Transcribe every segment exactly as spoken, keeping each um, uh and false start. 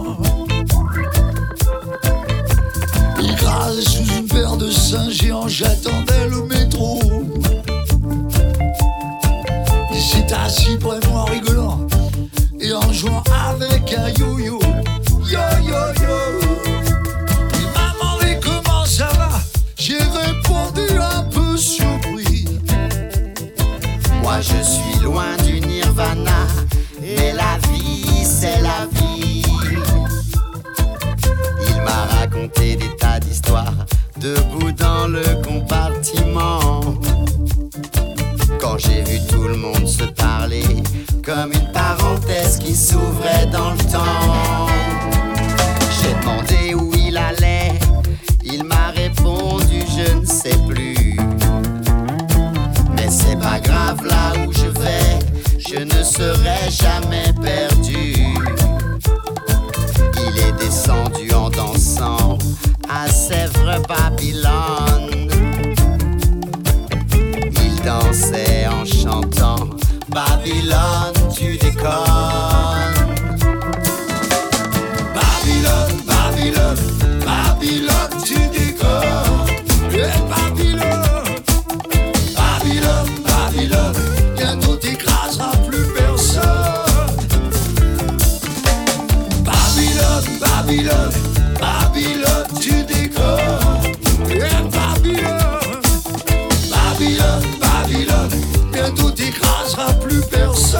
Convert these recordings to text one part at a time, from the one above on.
Écrasé sous une paire de seins géants, j'attendais le métro. Il s'est assis près de moi en rigolant et en jouant avec un yo-yo. Yo yo yo. Il m'a demandé comment ça va. J'ai répondu un peu surpris. Moi je suis loin du nirvana, mais la vie c'est la vie. Il m'a raconté des tas d'histoires, debout dans le compartiment. Quand j'ai vu tout le monde se parler, comme une parenthèse qui s'ouvrait dans le temps. J'ai demandé où il allait, il m'a répondu je ne sais plus. Mais c'est pas grave, là où je vais, je ne serai jamais perdu. Il est descendu en dansant à Sèvres, Babylone. Il dansait en chantant Babylone, tu déconnes. Babylone, Babylone, Babylone, tu déconnes. Et Babylone, Babylone, Babylone, bientôt t'écraseras plus personne. Babylone, Babylone, Babylone, tu déconnes. Et Babylone, Babylone, Babylone, bientôt t'écraseras plus personne.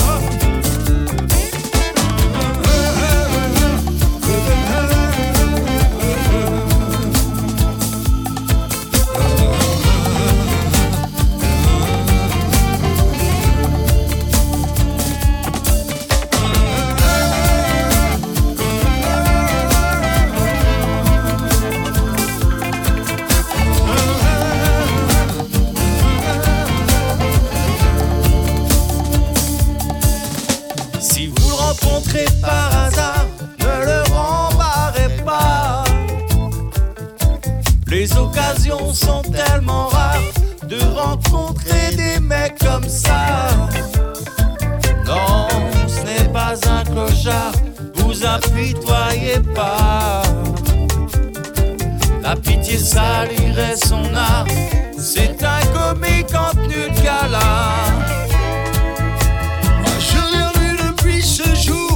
Par hasard, ne le rembarrez pas. Les occasions sont tellement rares de rencontrer des mecs comme ça. Non, ce n'est pas un clochard, vous apitoyez pas. La pitié salirait son art, c'est un comique en tenue de gala. Moi je l'ai vu depuis ce jour.